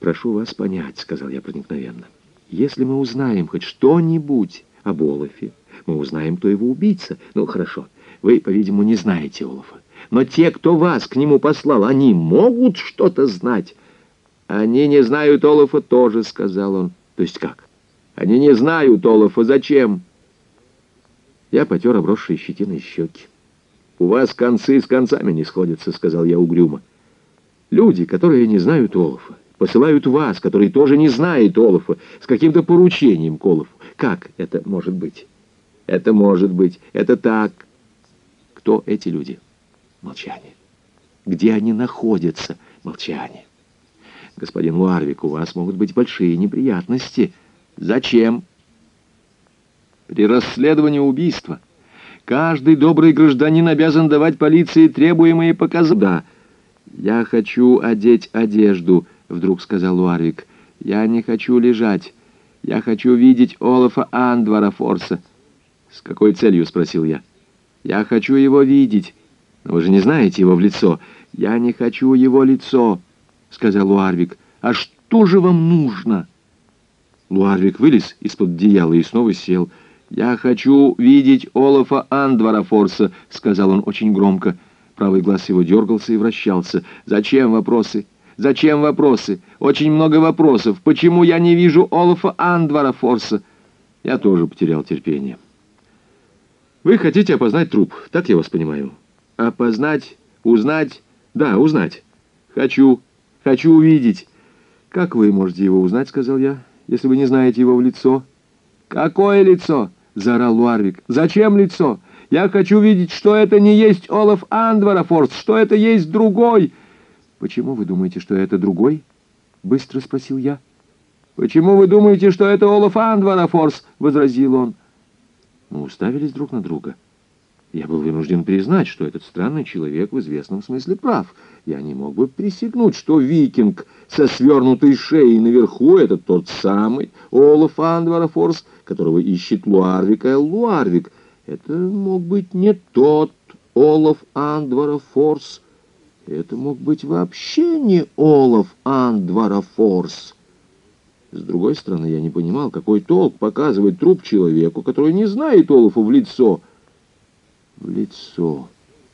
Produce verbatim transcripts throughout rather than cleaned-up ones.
«Прошу вас понять», — сказал я проникновенно. «Если мы узнаем хоть что-нибудь об Олафе, мы узнаем, кто его убийца. Ну, хорошо, вы, по-видимому, не знаете Олафа. Но те, кто вас к нему послал, они могут что-то знать». «Они не знают Олафа тоже», — сказал он. «То есть как? Они не знают Олафа. Зачем?» Я потер обросшие щетиной щеки. «У вас концы с концами не сходятся», — сказал я угрюмо. «Люди, которые не знают Олафа, посылают вас, который тоже не знает Олафа, с каким-то поручением к Олафу. Как это может быть?» «Это может быть. Это так». «Кто эти люди?» Молчание. «Где они находятся?» Молчание. «Господин Луарвик, у вас могут быть большие неприятности». «Зачем?» «При расследовании убийства каждый добрый гражданин обязан давать полиции требуемые показания». «Да, я хочу одеть одежду», — вдруг сказал Луарвик. «Я не хочу лежать. Я хочу видеть Олафа Андварафорса». «С какой целью?» — спросил я. «Я хочу его видеть. Но вы же не знаете его в лицо». «Я не хочу его лицо», — сказал Луарвик. «А что же вам нужно?» Луарвик вылез из-под одеяла и снова сел. «Я хочу видеть Олафа Андварафорса», — сказал он очень громко. Правый глаз его дергался и вращался. «Зачем вопросы? Зачем вопросы? Очень много вопросов. Почему я не вижу Олафа Андварафорса?» Я тоже потерял терпение. «Вы хотите опознать труп, так я вас понимаю?» «Опознать? Узнать?» «Да, узнать. Хочу. Хочу увидеть». «Как вы можете его узнать?» — сказал я, — «если вы не знаете его в лицо». «Какое лицо?» — заорал Луарвик. «Зачем лицо? Я хочу видеть, что это не есть Олаф Андварафорс, что это есть другой». «Почему вы думаете, что это другой?» — быстро спросил я. «Почему вы думаете, что это Олаф Андварафорс?» — возразил он. Мы уставились друг на друга. Я был вынужден признать, что этот странный человек в известном смысле прав. Я не мог бы присягнуть, что викинг со свернутой шеей наверху — это тот самый Олаф Андварафорс, которого ищет Луарвик, а Луарвик — это мог быть не тот Олаф Андварафорс. Это мог быть вообще не Олаф Андварафорс. С другой стороны, я не понимал, какой толк показывать труп человеку, который не знает Олафа в лицо. В лицо.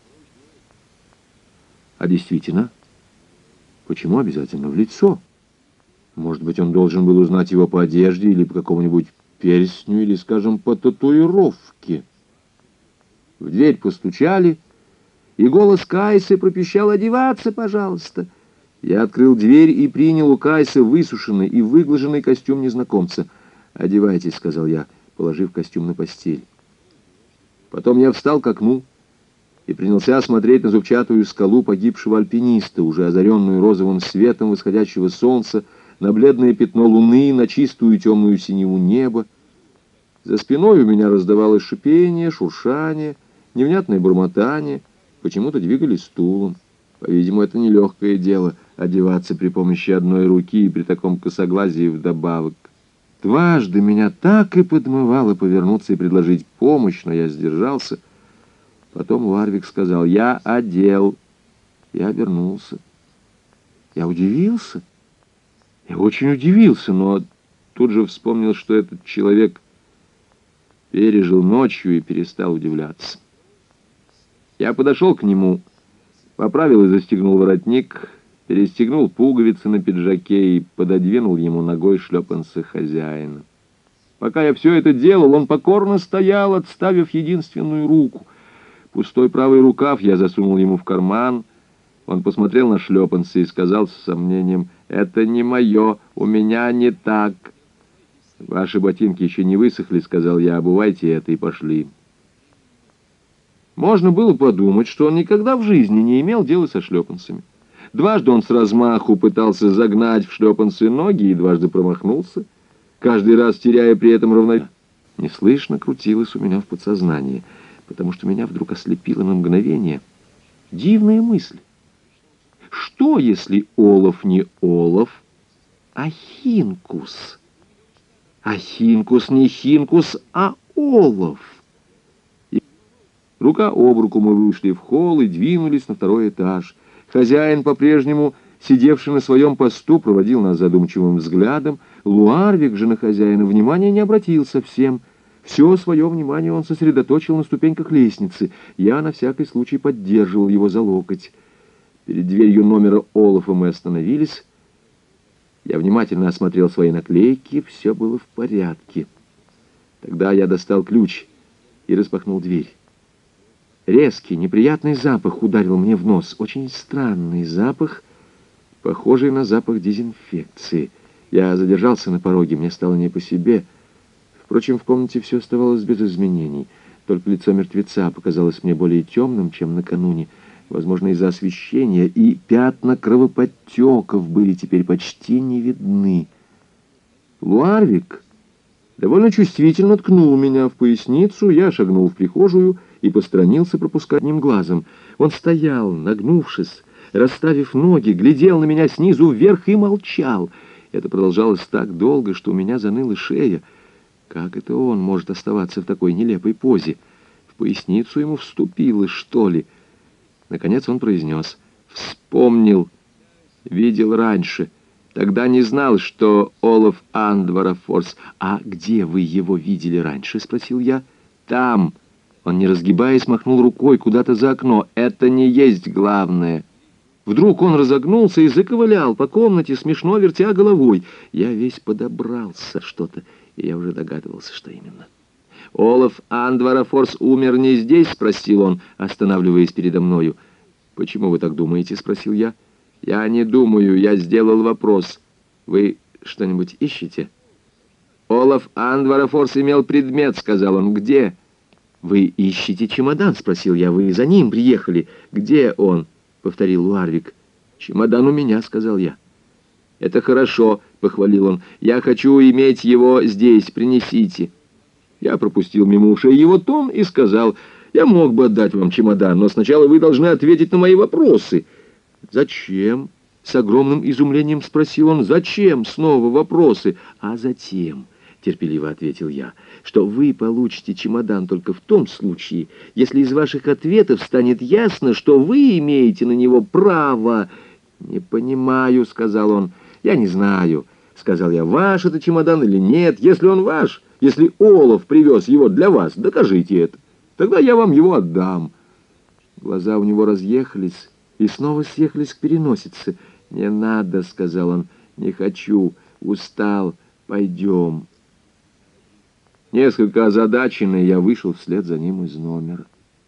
А действительно, почему обязательно в лицо? Может быть, он должен был узнать его по одежде или по какому-нибудь перстню, или, скажем, по татуировке. В дверь постучали, и голос Кайсы пропищал: «Одеваться, пожалуйста». Я открыл дверь и принял у Кайсы высушенный и выглаженный костюм незнакомца. «Одевайтесь», — сказал я, положив костюм на постель. Потом я встал к окну и принялся смотреть на зубчатую скалу погибшего альпиниста, уже озаренную розовым светом восходящего солнца, на бледное пятно луны, на чистую темную синеву неба. За спиной у меня раздавалось шипение, шуршание, невнятное бормотание, почему-то двигали стулом. По-видимому, это нелегкое дело — одеваться при помощи одной руки и при таком косоглазии вдобавок. Дважды меня так и подмывало повернуться и предложить помощь, но я сдержался. Потом Луарвик сказал: «Я одел». Я обернулся. Я удивился. Я очень удивился, но тут же вспомнил, что этот человек пережил ночью и перестал удивляться. Я подошел к нему, поправил и застегнул воротник, перестегнул пуговицы на пиджаке и пододвинул ему ногой шлепанцы хозяина. Пока я все это делал, он покорно стоял, отставив единственную руку. Пустой правый рукав я засунул ему в карман. Он посмотрел на шлепанцы и сказал с сомнением: «Это не мое, у меня не так». «Ваши ботинки еще не высохли», — сказал я, — «обувайте это», и пошли. Можно было подумать, что он никогда в жизни не имел дела со шлепанцами. Дважды он с размаху пытался загнать в шлепанцы ноги и дважды промахнулся, каждый раз теряя при этом равновесие. Неслышно крутилось у меня в подсознании, потому что меня вдруг ослепило на мгновение дивная мысль. Что, если Олаф не Олаф, а Хинкус? А Хинкус не Хинкус, а Олаф? И рука об руку мы вышли в холл и двинулись на второй этаж. Хозяин по-прежнему сидевший на своем посту, проводил нас задумчивым взглядом. Луарвик же на хозяина внимания не обратил совсем. Все свое внимание он сосредоточил на ступеньках лестницы. Я на всякий случай поддерживал его за локоть. Перед дверью номера Олафа мы остановились. Я внимательно осмотрел свои наклейки. Все было в порядке. Тогда я достал ключ и распахнул дверь. Резкий, неприятный запах ударил мне в нос. Очень странный запах, похожий на запах дезинфекции. Я задержался на пороге, мне стало не по себе. Впрочем, в комнате все оставалось без изменений. Только лицо мертвеца показалось мне более темным, чем накануне. Возможно, из-за освещения, и пятна кровоподтеков были теперь почти не видны. Луарвик довольно чувствительно ткнул меня в поясницу. Я шагнул в прихожую и посторонился, пропуская одним глазом. Он стоял, нагнувшись, расставив ноги, глядел на меня снизу вверх и молчал. Это продолжалось так долго, что у меня заныла шея. Как это он может оставаться в такой нелепой позе? В поясницу ему вступило, что ли? Наконец он произнес: «Вспомнил. Видел раньше. Тогда не знал, что Олаф Андварафорс». «А где вы его видели раньше?» — спросил я. «Там». Он, не разгибаясь, махнул рукой куда-то за окно. «Это не есть главное». Вдруг он разогнулся и заковылял по комнате, смешно вертя головой. Я весь подобрался что-то, и я уже догадывался, что именно. «Олаф Андварафорс умер не здесь?» — спросил он, останавливаясь передо мною. «Почему вы так думаете?» — спросил я. «Я не думаю, я сделал вопрос. Вы что-нибудь ищете?» «Олаф Андварафорс имел предмет», — сказал он. «Где?» «Вы ищете чемодан?» — спросил я. «Вы за ним приехали. Где он?» — повторил Луарвик. «Чемодан у меня», — сказал я. «Это хорошо», — похвалил он. «Я хочу иметь его здесь. Принесите». Я пропустил мимо ушей его тон и сказал: «Я мог бы отдать вам чемодан, но сначала вы должны ответить на мои вопросы». «Зачем?» — с огромным изумлением спросил он. «Зачем снова вопросы?» «А затем», — терпеливо ответил я, — «что вы получите чемодан только в том случае, если из ваших ответов станет ясно, что вы имеете на него право». «Не понимаю», — сказал он. «Я не знаю», — сказал я, — «ваш это чемодан или нет. Если он ваш, если Олаф привез его для вас, докажите это. Тогда я вам его отдам». Глаза у него разъехались и снова съехались к переносице. «Не надо», — сказал он, — «не хочу, устал, пойдем». Несколько озадаченный, я вышел вслед за ним из номера.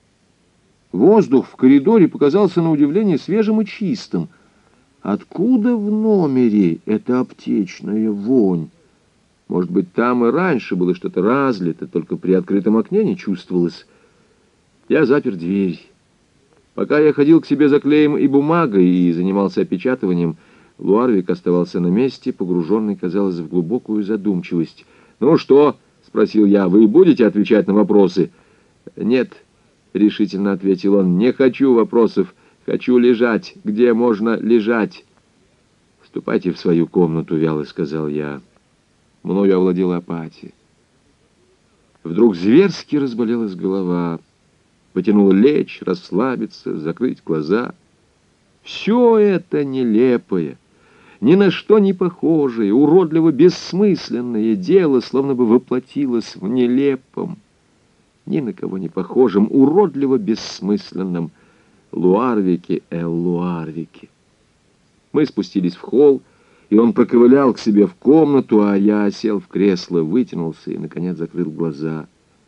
Воздух в коридоре показался на удивление свежим и чистым. Откуда в номере эта аптечная вонь? Может быть, там и раньше было что-то разлито, только при открытом окне не чувствовалось. Я запер дверь. Пока я ходил к себе за клеем и бумагой и занимался опечатыванием, Луарвик оставался на месте, погруженный, казалось, в глубокую задумчивость. «Ну что?» — спросил я. «Вы будете отвечать на вопросы?» «Нет», — решительно ответил он, — «не хочу вопросов. Хочу лежать. Где можно лежать?» «Ступайте в свою комнату», — вяло сказал я. Мною овладела апатия. Вдруг зверски разболелась голова. Потянуло лечь, расслабиться, закрыть глаза. Все это нелепое, ни на что не похожее, уродливо бессмысленное дело словно бы воплотилось в нелепом, ни на кого не похожем, уродливо бессмысленном Луарвике эл Луарвике. Мы спустились в холл, и он проковылял к себе в комнату, а я сел в кресло, вытянулся и, наконец, закрыл глаза.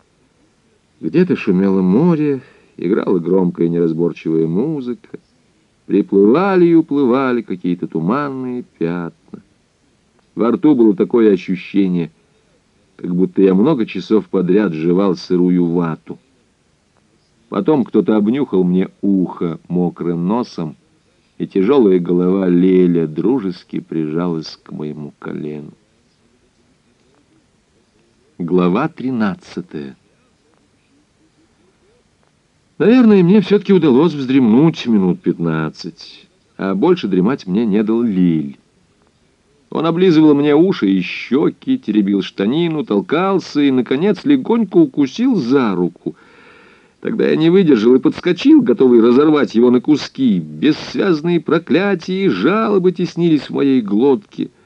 Где-то шумело море, играла громкая неразборчивая музыка, приплывали и уплывали какие-то туманные пятна. Во рту было такое ощущение, как будто я много часов подряд жевал сырую вату. Потом кто-то обнюхал мне ухо мокрым носом, и тяжелая голова Леля дружески прижалась к моему колену. Глава тринадцатая. Наверное, мне все-таки удалось вздремнуть минут пятнадцать, а больше дремать мне не дал Лиль. Он облизывал мне уши и щеки, теребил штанину, толкался и, наконец, легонько укусил за руку. Тогда я не выдержал и подскочил, готовый разорвать его на куски. Бессвязные проклятия и жалобы теснились в моей глотке.